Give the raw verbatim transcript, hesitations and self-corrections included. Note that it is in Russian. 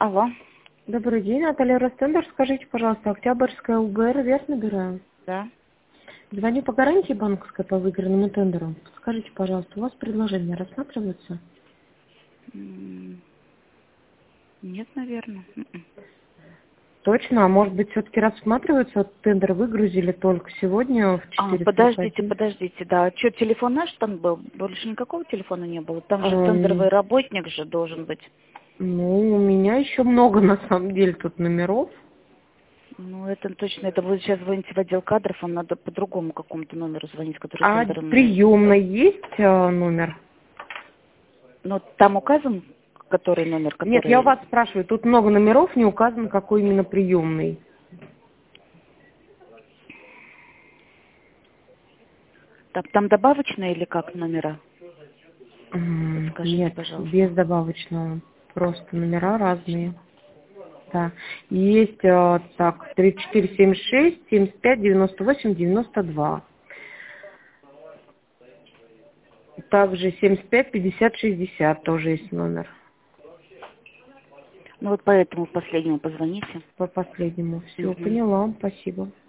Алло. Добрый день, Наталья Ростендер. Скажите, пожалуйста, Октябрьская УГР, верно набираю? Да. Звоню по гарантии банковской по выигранному тендеру. Скажите, пожалуйста, у вас предложения рассматриваются? М, Нет, наверное. М-м. Точно, а может быть все-таки рассматриваются? Вот тендер выгрузили только сегодня в А, четыре сорок подождите, один. подождите, да. Что, телефон наш там был? Больше никакого телефона не было? Там же Эм, тендеровый работник же должен быть. ну, у меня еще много на самом деле тут номеров. Ну, это точно, это вы сейчас звоните в отдел кадров, вам надо по другому какому-то номеру звонить, который А тендером... приемной есть э, номер? Ну, там указан, который номер, Нет, я у который... вас спрашиваю, тут много номеров, не указано, какой именно приемный. Там, там добавочные или как номера? М, Подскажите, Нет, пожалуйста. без добавочного. Просто номера разные. Да. Есть э, так, тридцать четыре семьдесят шесть, семьдесят пять, девяносто восемь, девяносто два. Также семьдесят пять, пятьдесят, шестьдесят тоже есть номер. Ну, вот поэтому последнему позвоните. По последнему. Все, Мгм. поняла. Спасибо.